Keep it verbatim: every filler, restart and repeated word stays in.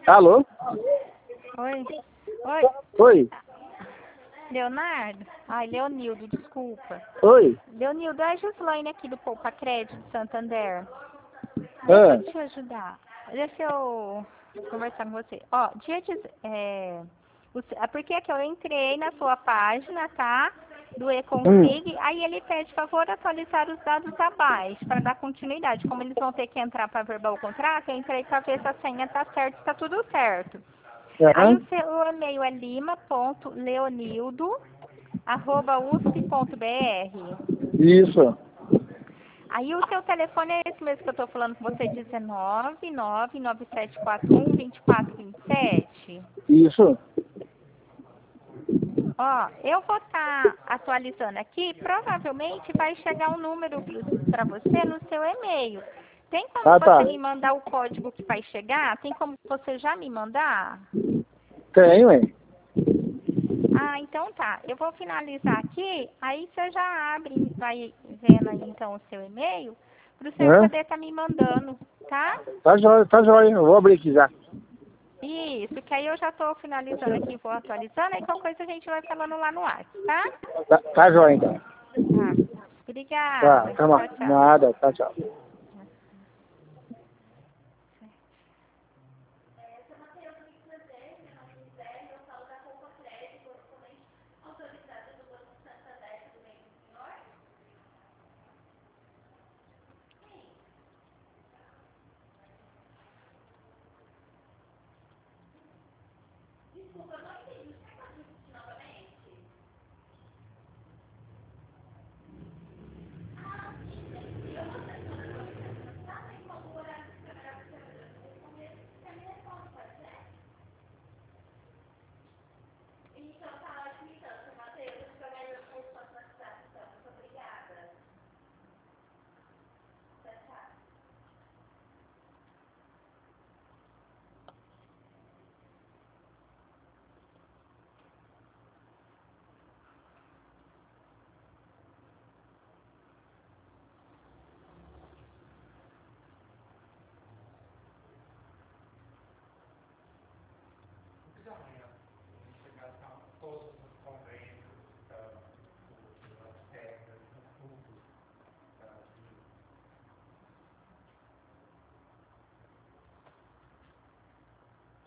Alô? Oi. Oi. Oi. Leonardo? Ai, Leonildo, desculpa. Oi. Leonildo, é a Gislaine aqui do Poupa Crédito de Santander. Deixa Ah, eu te ajudar. Deixa eu conversar com você. Ó, dia de... É, você- é porque é que eu entrei na sua página, tá? Do hum. eConsig, aí ele pede favor atualizar os dados abaixo para dar continuidade. Como eles vão ter que entrar para verbal o contrato, eu entrei para ver se a senha tá certa, está tudo certo. Aí Aham. o seu e-mail é lima ponto leonildo arroba usp ponto br. Isso. Aí o seu telefone é esse mesmo que eu estou falando com você, dezenove, nove, nove sete quatro um, vinte e quatro vinte e sete. Isso. Ó, eu vou estar atualizando aqui, provavelmente vai chegar um número para você no seu e-mail. Tem como Ah, tá. você me mandar o código que vai chegar? Tem como você já me mandar? Tenho, hein? Ah, então tá. Eu vou finalizar aqui, aí você já abre, vai vendo aí então o seu e-mail, para o senhor Hã? poder estar me mandando, tá? Tá jóia, tá jóia. Eu vou abrir aqui já. Isso, que aí eu já estou finalizando aqui, vou atualizando, aí qualquer coisa a gente vai falando lá no ar, tá? Tá, tá jóia, então. Tá. Tá, Obrigada. tá bom. Tchau, tchau. Nada, tá, tchau.